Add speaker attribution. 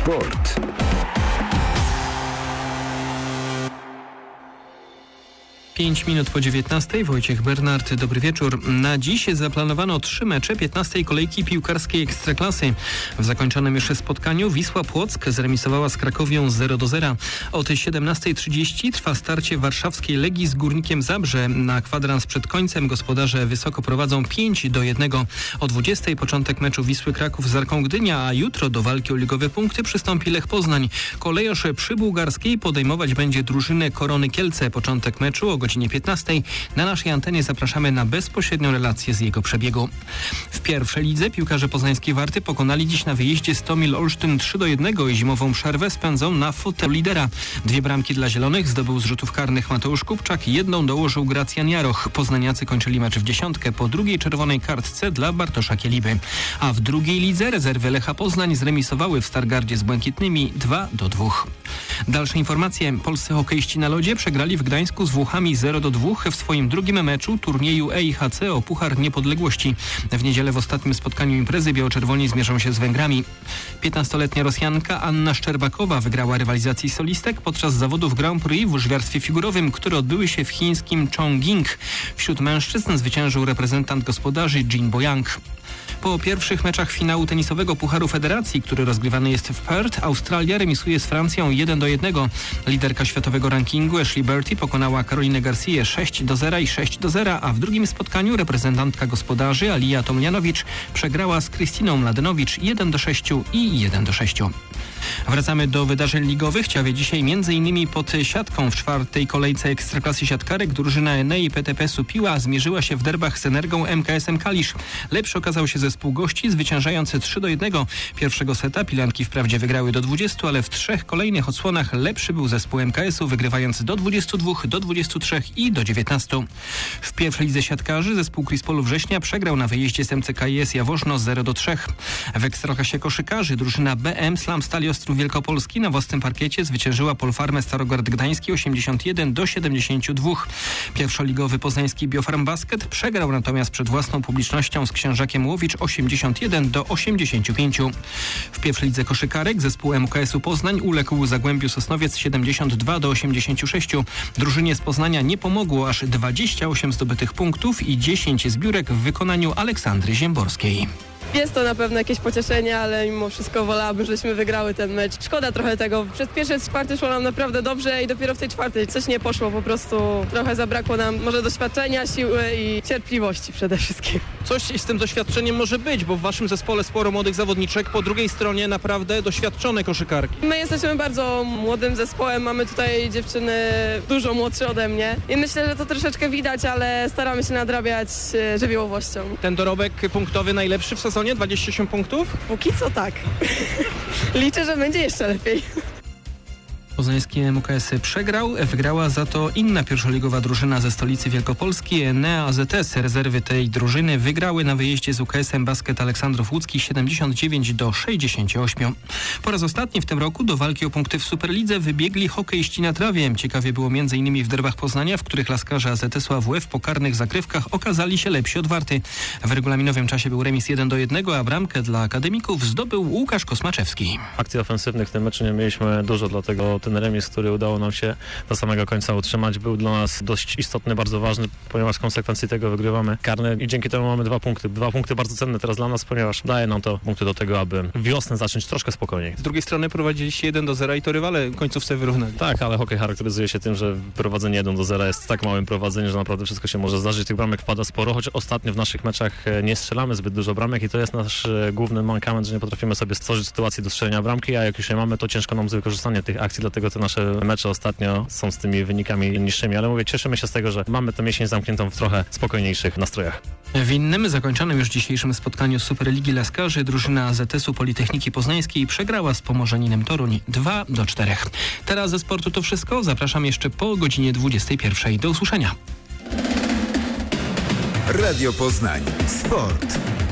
Speaker 1: Sport.
Speaker 2: 5 minut po 19. Wojciech Bernard, dobry wieczór. Na dziś zaplanowano 3 mecze 15. kolejki piłkarskiej Ekstraklasy. W zakończonym już spotkaniu Wisła Płock zremisowała z Krakowią 0-0. Od 17:30 trwa starcie warszawskiej Legii z Górnikiem Zabrze. Na kwadrans przed końcem gospodarze wysoko prowadzą 5-1. O 20:00 początek meczu Wisły Kraków z Arką Gdynia, a jutro do walki o ligowe punkty przystąpi Lech Poznań. Kolejorz przy Bułgarskiej podejmować będzie drużynę Korony Kielce. Początek meczu o godzinie 15:00. Na naszej antenie zapraszamy na bezpośrednią relację z jego przebiegu. W pierwszej lidze piłkarze poznańskiej Warty pokonali dziś na wyjeździe Stomil Olsztyn 3-1 i zimową przerwę spędzą na fotelu lidera. 2 bramki dla zielonych zdobył z rzutów karnych Mateusz Kupczak, 1 dołożył Gracjan Jaroch. Poznaniacy kończyli mecz w dziesiątkę po drugiej czerwonej kartce dla Bartosza Kieliby. A w drugiej lidze rezerwy Lecha Poznań zremisowały w Stargardzie z Błękitnymi 2-2. Dalsze informacje. Polscy hokeiści na lodzie przegrali w Gdańsku z Włochami 0-2 w swoim drugim meczu turnieju EIHC o Puchar Niepodległości. W niedzielę w ostatnim spotkaniu imprezy biało-czerwoni zmierzą się z Węgrami. 15-letnia Rosjanka Anna Szczerbakowa wygrała rywalizacji solistek podczas zawodów Grand Prix w łyżwiarstwie figurowym, które odbyły się w chińskim Chongqing. Wśród mężczyzn zwyciężył reprezentant gospodarzy Jin Boyang. Po pierwszych meczach finału tenisowego Pucharu Federacji, który rozgrywany jest w Perth, Australia remisuje z Francją 1-1. Liderka światowego rankingu Ashley Barty pokonała Karolinę Garcję 6-0 i 6-0, a w drugim spotkaniu reprezentantka gospodarzy Alija Tomljanowicz przegrała z Krystyną Mladenowicz 1-6 i 1-6. Wracamy do wydarzeń ligowych. Ciawie dzisiaj m.in. pod siatką w 4. kolejce Ekstraklasy siatkarek drużyna Enei PTP Supiła zmierzyła się w derbach z Energą MKS-em Kalisz. Lepszy okazał się zespół gości, zwyciężając 3-1. Pierwszego seta Pilanki wprawdzie wygrały do 20, ale w 3 kolejnych odsłonach lepszy był zespół MKS-u, wygrywając do 22, do 23 i do 19. W pierwszej lidze siatkarzy zespół Krispolu Września przegrał na wyjeździe z MCKiS Jaworzno 0-3. W Ekstraklasie koszykarzy drużyna BM Slam Stali Ostrów Wielkopolski na własnym parkiecie zwyciężyła Polfarmę Starogard Gdański 81-72. Pierwszoligowy poznański Biofarm Basket przegrał natomiast przed własną publicznością z Księżakiem Łowicz 81-85. W pierwszej lidze koszykarek zespół MKS-u Poznań uległ Zagłębiu Sosnowiec 72-86. Drużynie z Poznania nie pomogło aż 28 zdobytych punktów i 10 zbiórek w wykonaniu Aleksandry Ziemborskiej.
Speaker 3: Jest to na pewno jakieś pocieszenie, ale mimo wszystko wolałabym, żebyśmy wygrały ten mecz. Szkoda trochę tego. Przez pierwsze 3 kwarty szło nam naprawdę dobrze i dopiero w tej 4 coś nie poszło. Po prostu trochę zabrakło nam może doświadczenia, siły i cierpliwości przede wszystkim.
Speaker 2: Coś z tym doświadczeniem może być, bo w waszym zespole sporo młodych zawodniczek, po drugiej stronie naprawdę doświadczone koszykarki.
Speaker 3: My jesteśmy bardzo młodym zespołem, mamy tutaj dziewczyny dużo młodsze ode mnie i myślę, że to troszeczkę widać, ale staramy się nadrabiać żywiołowością.
Speaker 2: Ten dorobek punktowy najlepszy w sezonie? 28 punktów?
Speaker 3: Póki co tak. Liczę, że będzie jeszcze lepiej.
Speaker 2: Poznański MKS przegrał, wygrała za to inna pierwszoligowa drużyna ze stolicy Wielkopolski, Enea AZS. Rezerwy tej drużyny wygrały na wyjeździe z UKS-em Basket Aleksandrów Łódzki 79-68. Po raz ostatni w tym roku do walki o punkty w Superlidze wybiegli hokeiści na trawie. Ciekawie było m.in. w derbach Poznania, w których laskarze AZS-u AWF po karnych zagrywkach okazali się lepsi od Warty. W regulaminowym czasie był remis 1-1, a bramkę dla akademików zdobył Łukasz Kosmaczewski.
Speaker 4: Akcji ofensywnych w tym meczu nie mieliśmy dużo, dlatego ten remis, który udało nam się do samego końca utrzymać, był dla nas dość istotny, bardzo ważny, ponieważ w konsekwencji tego wygrywamy karne i dzięki temu mamy 2 punkty. 2 punkty bardzo cenne teraz dla nas, ponieważ daje nam to punkty do tego, aby wiosnę zacząć troszkę spokojniej.
Speaker 2: Z drugiej strony prowadziliście 1-0 i to rywale w końcówce wyrównali.
Speaker 4: Tak, ale hokej charakteryzuje się tym, że prowadzenie 1-0 jest tak małym prowadzeniem, że naprawdę wszystko się może zdarzyć. Tych bramek wpada sporo, choć ostatnio w naszych meczach nie strzelamy zbyt dużo bramek i to jest nasz główny mankament, że nie potrafimy sobie stworzyć sytuacji do strzelenia bramki, a jak już je mamy, to ciężko nam z wykorzystaniem tych akcji, dlatego te nasze mecze ostatnio są z tymi wynikami niższymi, ale mówię, cieszymy się z tego, że mamy tę jesień zamkniętą w trochę spokojniejszych nastrojach.
Speaker 2: W innym, zakończonym już dzisiejszym spotkaniu Superligi Laskarzy drużyna AZS-u Politechniki Poznańskiej przegrała z Pomorzaninem Toruń 2-4. Teraz ze sportu to wszystko. Zapraszam jeszcze po godzinie 21. Do usłyszenia.
Speaker 1: Radio Poznań. Sport.